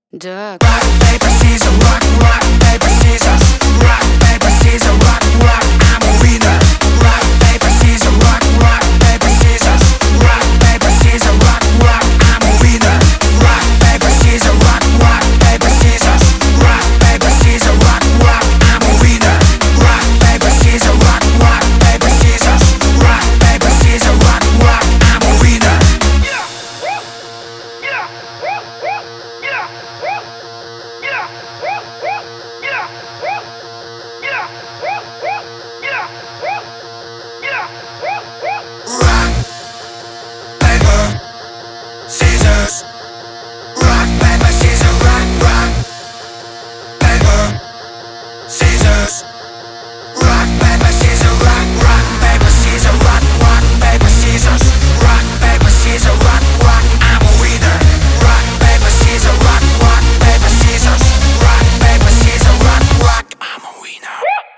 Да. Rock, paper, scissors, rock, rock, paper, scissors. Rock, paper, scissors, rock, rock, I'm a winner. Rock, paper, scissors, rock, rock, paper, scissors. Rock, paper, scissors, rock, rock, I'm a winner. Rock, paper, scissors, rock, rock, paper, scissors. Rock, paper, scissors, rock, rock, I'm a winner. Rock, paper, scissors, rock, rock, paper, scissors. Rock, paper, scissors, rock, rock, I'm a winner. Rock, paper, scissors. Rock, paper, scissors, rock, rock. Paper, scissors. Rock, paper, scissors, rock, rock. Paper, scissors, rock, rock. Paper, scissors. Rock, paper, scissors, rock, rock. I'm a winner. Rock, paper, scissors, rock, rock. Paper, scissors. Rock, paper, scissors, rock, rock. I'm a winner.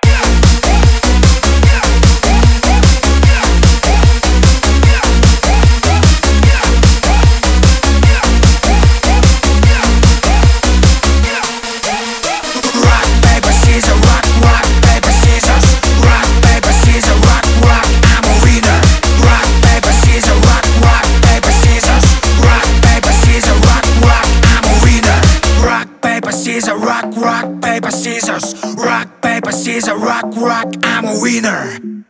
Rock, paper, scissors, rock, rock, paper, scissors. Rock, paper, scissors, rock, rock, I'm a winner. Rock, paper, scissors, rock, rock, paper, scissors. Rock, paper, scissors, rock, rock, I'm a winner. Rock, paper, scissors, rock, rock, paper, scissors. Rock, paper, scissors, rock, rock, I'm a winner.